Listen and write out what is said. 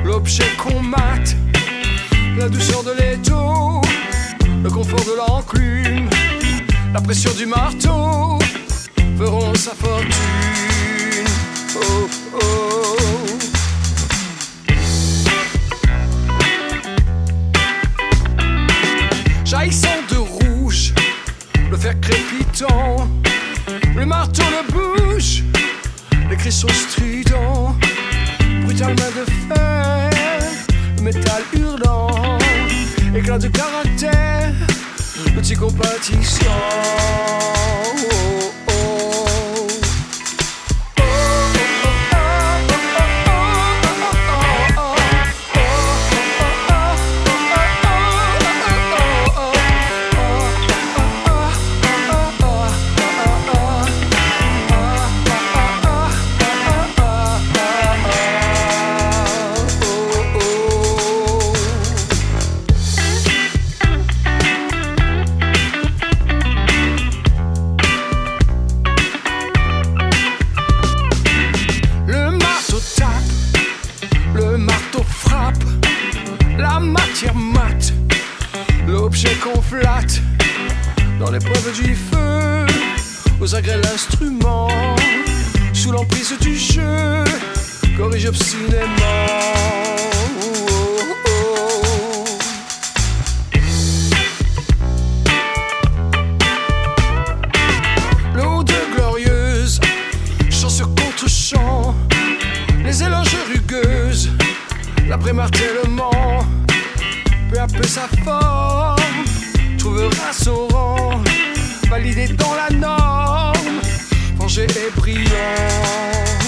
l'objet qu'on mate, la douceur de l'étau, le confort de l'enclume, la pression du marteau feront sa fortune. Oh, oh. Jaillissant de rouge, le fer crépitant, le marteau le bouge, les cristaux stridents, brutale main de fer, le métal hurlant, éclat de caractère, petit compatissant. Oh, oh. La matière mate, l'objet qu'on flatte, dans l'épreuve du feu, aux agrès l'instrument, sous l'emprise du jeu, corrige obstinément. Oh, oh. L'ode glorieuse, chant sur contre-chant, les éloges rugueuses, l'après-martèlement, peu à peu sa forme trouvera son rang, validé dans la norme, vengé et brillant.